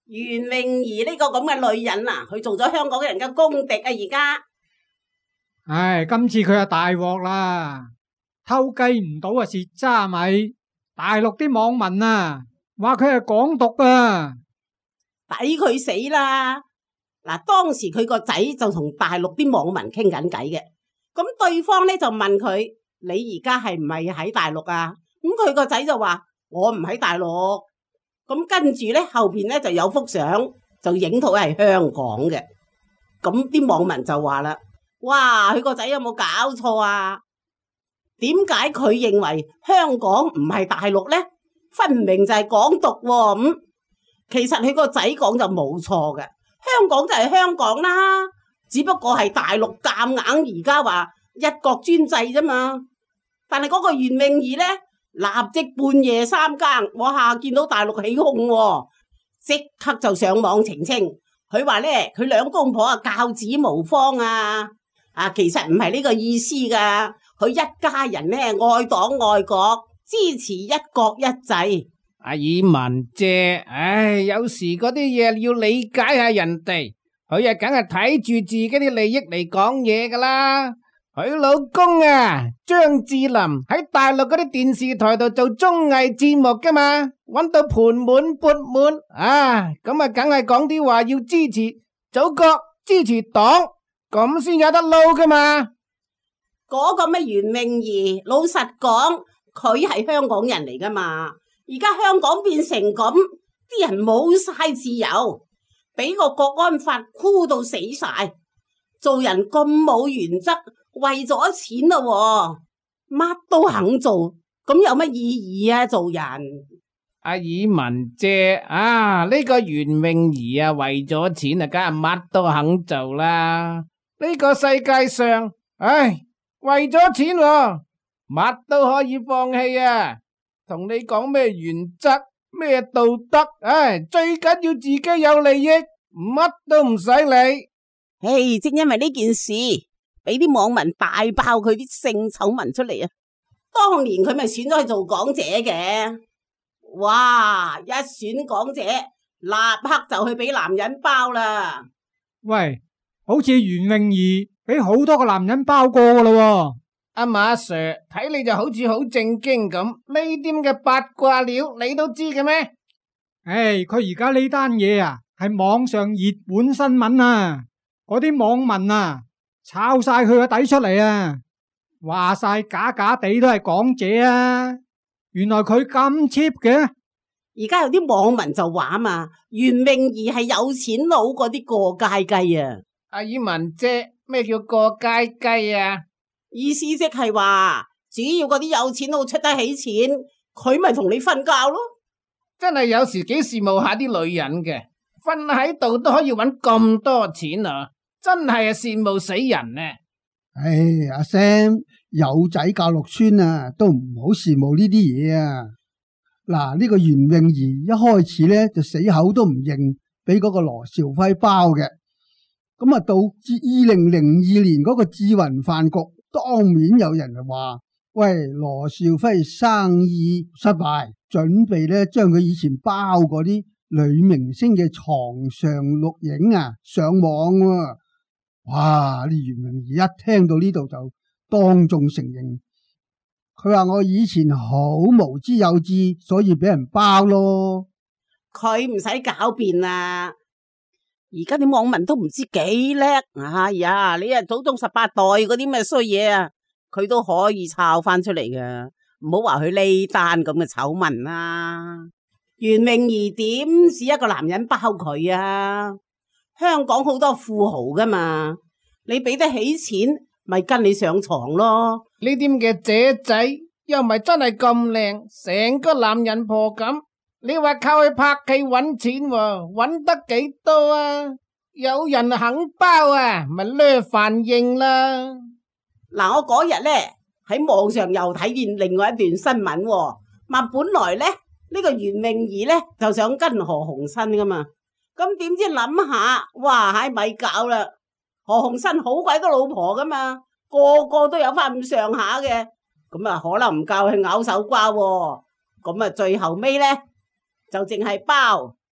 袁詠儀呢個咁嘅女人啊，佢做咗香港人嘅公敵啊！而家， 唉，今次佢就大鑊啦，偷雞唔到啊蝕渣米。大陸啲網民啊，話佢係港獨啊， 抵佢死啦！嗱，當時佢個仔就同大陸啲網民傾緊偈嘅，咁對方咧就問佢：你而家係唔係喺大陸啊？咁佢個仔就話：我唔喺大陸。咁跟住咧後邊咧就有幅相，就影到係香港嘅。咁啲網民就話啦：哇，佢個仔有冇搞錯啊？點解佢認為香港唔係大陸咧？分明就係港獨喎。咁其實佢個仔講就冇錯嘅。香港就係香港啦，只不過係大陸夾硬而家話一國專制啫嘛。但係嗰個袁詠儀咧，立即半夜三更，我下見到大陸起哄，即刻就上網澄清。佢話咧，佢兩公婆啊教子無方啊，其實唔係呢個意思噶。佢一家人咧愛黨愛國，支持一國一制。 阿爾文姐，唉，有時嗰啲嘢要理解下人哋，佢啊梗係睇住自己啲利益嚟講嘢噶啦。佢老公啊張智霖喺大陸嗰啲電視台度做綜藝節目噶嘛，搵到盆滿缽滿啊，咁啊梗係講啲話要支持祖國、支持黨，咁先有得撈噶嘛。 嗰個咩袁詠儀，老實講，佢係香港人嚟噶嘛。而家香港變成咁，啲人冇晒自由，俾個國安法箍到死晒，做人咁冇原則，為咗錢咯，乜都肯做，咁有乜意義啊？做人， 阿爾文姐啊，呢個袁詠儀啊，為咗錢啊，梗係乜都肯做啦。呢個世界上，唉，為咗錢喎，乜都可以放棄啊！同你講咩原則咩道德，唉，最緊要自己有利益，乜都唔使理。 唉，正因為呢件事，俾啲網民大爆佢啲性醜聞出嚟啊！當年佢咪選咗去做港姐嘅，哇！一選港姐，立刻就去俾男人包啦。 喂，好似袁詠儀俾好多個男人包過噶啦。 阿馬 Sir 睇你就好似好正經咁，呢啲咁嘅八卦料你都知嘅咩？ 唉，佢而家呢單嘢啊，係網上熱門新聞啊，嗰啲網民啊，抄晒佢個底出嚟啊，話晒假假地都係港姐啊，原來佢咁 cheap 嘅。 而家有啲網民就話嘛，袁詠儀係有錢佬嗰啲過街雞啊。 阿爾文姐，咩叫過街雞啊？ 意思即係話，只要嗰啲有錢佬出得起錢，佢咪同你瞓覺咯。 真係有時幾羨慕下啲女人嘅，瞓喺度都可以搵咁多錢啊！真係羨慕死人呢。 唉，阿 Sam 有仔嫁落村啊，都唔好羨慕呢啲嘢啊。嗱，呢個袁詠儀一開始咧就死口都唔認，俾嗰個羅兆輝包嘅。咁啊，到2002年嗰個智雲飯局，當面有人就話：喂，羅兆輝生意失敗，準備咧將佢以前包嗰啲女明星嘅床上錄影啊上網喎。哇！啲袁詠儀一聽到呢度就當眾承認，佢話我以前好無知幼稚，所以俾人包咯。 佢唔使狡辯啦。而家啲網民都唔知幾叻，哎呀，你啊祖宗18代嗰啲咩衰嘢啊，佢都可以抄翻出嚟㗎。唔好話佢呢單咁嘅醜聞啦。袁詠儀點止一個男人包佢啊？香港好多富豪噶嘛，你俾得起錢咪跟你上床咯。 呢啲咁嘅姐仔又唔係真係咁靚，成個男人婆咁。你話靠去拍戲搵錢喎，搵得幾多啊？有人肯包啊，咪掠飯應啦。 嗱，我嗰日咧喺網上又睇見另外一段新聞喎，話本來咧呢個袁詠儀咧就想跟何鴻燊噶嘛，咁點知諗下，哇，係咪搞啦？何鴻燊好鬼多老婆噶嘛，個個都有翻咁上下嘅，咁啊可能唔夠佢咬手瓜喎，咁啊最後尾咧就淨係包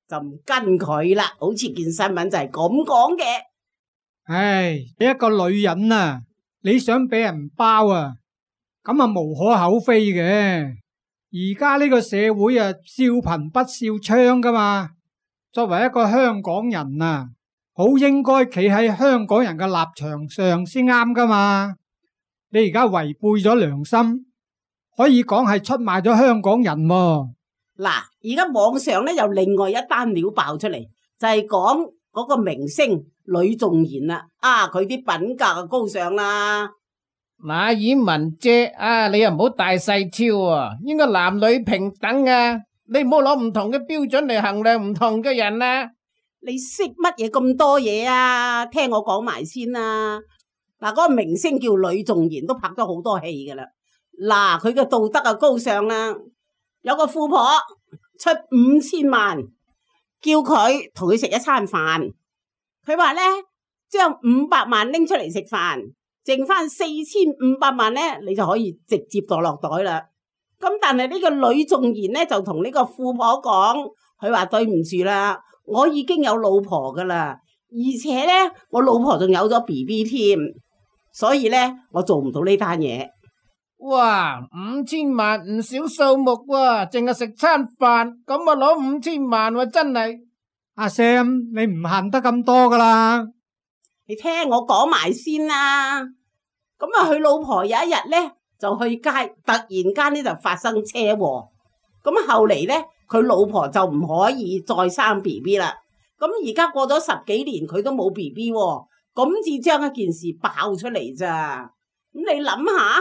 就唔跟佢啦。好似件新聞就係咁講嘅。 唉，你一個女人啊，你想俾人包啊，咁啊無可厚非嘅。而家呢個社會啊，笑貧不笑娼噶嘛。作為一個香港人啊，好應該企喺香港人嘅立場上先啱噶嘛。你而家違背咗良心，可以講係出賣咗香港人喎。 嗱，而家網上咧有另外一單料爆出嚟，就係講嗰個明星呂頌賢啦。佢啲品格啊高尚啦。 馬爾文姐你又唔好大細超啊，應該男女平等啊，你唔好攞唔同嘅標準嚟衡量唔同嘅人啊。 你識乜嘢咁多嘢啊？聽我講埋先啦。嗰個明星叫呂頌賢，都拍咗好多戲噶啦。佢嘅道德啊高尚啦。有個富婆出5000萬，叫佢同佢食一餐飯。佢話咧，將500萬拎出嚟食飯，剩翻4500萬咧，你就可以直接墮落袋啦。咁但係呢個呂頌賢咧就同呢個富婆講，佢話對唔住啦，我已經有老婆噶啦，而且咧我老婆仲有咗 BB 添，所以咧我做唔到呢單嘢。 哇，5000萬唔少數目喎，淨係食餐飯咁啊攞5000萬喎，真係。 阿 Sam， 你唔限得咁多噶啦。 你聽我講埋先啦。咁佢老婆有一日咧就去街，突然間咧就發生車禍。咁後嚟咧佢老婆就唔可以再生 BB 啦。咁而家過咗10幾年佢都冇 BB 喎，咁至將一件事爆出嚟咋。咁你諗下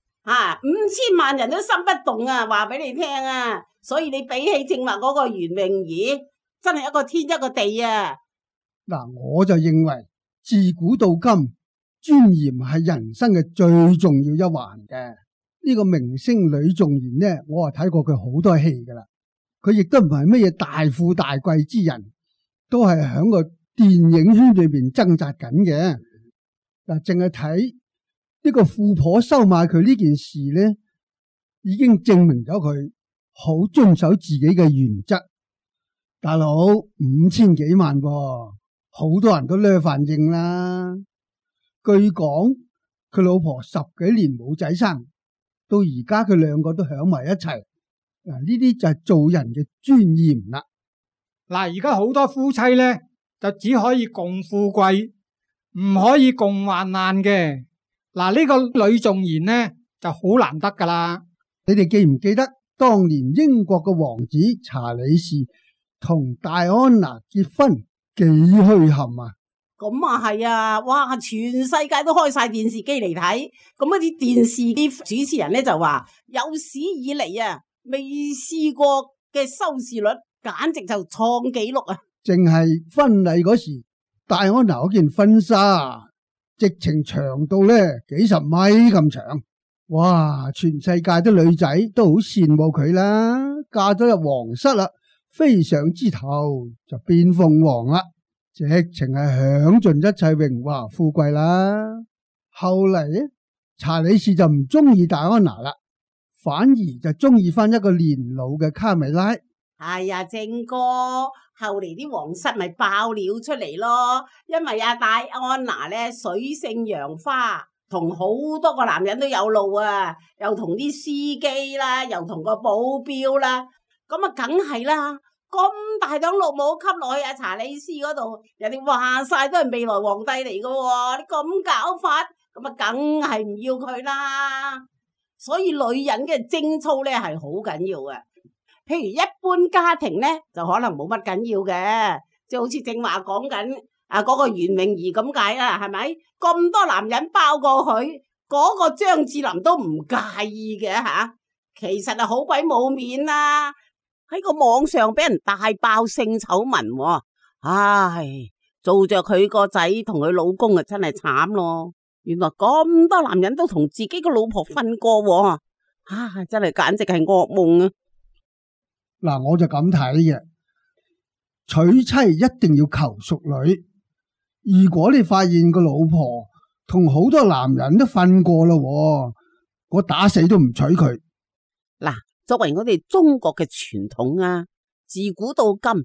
，5000萬人都心不動啊，話俾你聽啊。所以你比起正話嗰個袁詠儀，真係一個天一個地啊。 我就認為自古到今，尊嚴係人生嘅最重要一環嘅。呢個明星呂頌賢呢，我係睇過佢好多戲噶啦。佢亦都唔係乜嘢大富大貴之人，都係喺個電影圈裏邊掙扎緊嘅。淨係睇呢個富婆收買佢呢件事呢，已經證明咗佢好遵守自己嘅原則。大佬，5000幾萬噃，好多人都掠飯應啦。據講佢老婆10幾年冇仔生，到而家佢兩個都響埋一齊。呢啲就係做人嘅尊嚴啦。 而家好多夫妻咧就只可以共富貴，唔可以共患難嘅。呢個呂頌賢呢就好難得噶啦。 你哋記唔記得當年英國嘅王子查理士同戴安娜結婚幾墟冚啊？ 咁啊係啊，哇！全世界都開晒電視機嚟睇，咁嗰啲電視啲主持人咧就話有史以嚟啊未試過嘅收視率，簡直就創紀錄啊！ 淨係婚禮嗰時，戴安娜嗰件婚紗直情長到咧幾十米咁長，哇！全世界啲女仔都好羨慕佢啦，嫁咗入皇室啦，飛上枝頭就變鳳凰啦。直情係享盡一切榮華富貴啦。後嚟查理士就唔中意戴安娜啦，反而就中意翻一個年老嘅卡米拉。 係啊，正哥，後嚟啲皇室咪爆料出嚟咯，因為戴安娜咧水性楊花，同好多個男人都有路啊，又同啲司機啦，又同個保鏢啦，咁啊梗係啦。咁大等綠帽吸落去查理斯嗰度，人哋話晒都係未來皇帝嚟噶喎，你咁搞法，咁啊梗係唔要佢啦。所以女人嘅貞操咧係好緊要嘅。譬如一般家庭咧就可能冇乜緊要嘅，即係好似正話講緊嗰個袁詠儀咁解啦，係咪？咁多男人包過佢，嗰個張智霖都唔介意嘅吓，其實係好鬼冇面啦。喺個網上俾人大爆性醜聞，唉，做着佢個仔同佢老公啊，真係慘咯！原來咁多男人都同自己個老婆瞓過，真係簡直係噩夢啊！ 我就咁睇嘅，娶妻一定要求淑女。如果你發現個老婆同好多男人都瞓過啦，我打死都唔娶佢。 作為我哋中國嘅傳統啊，自古到今，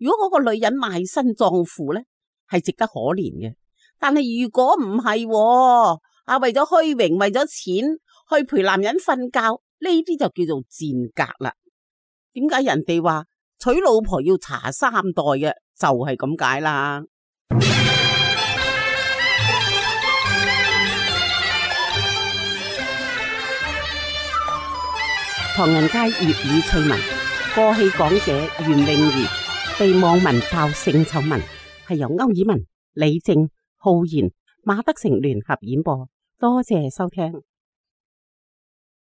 如果嗰個女人賣身葬父咧，係值得可憐嘅。但係如果唔係，為咗虛榮，為咗錢去陪男人瞓覺，呢啲就叫做賤格啦。點解人哋話娶老婆要查3代嘅，就係咁解啦。唐人街粵語趣聞，過氣講者袁詠儀被網民爆性醜聞，係由歐爾文、李正、浩然、馬德成聯合演播。多謝收聽。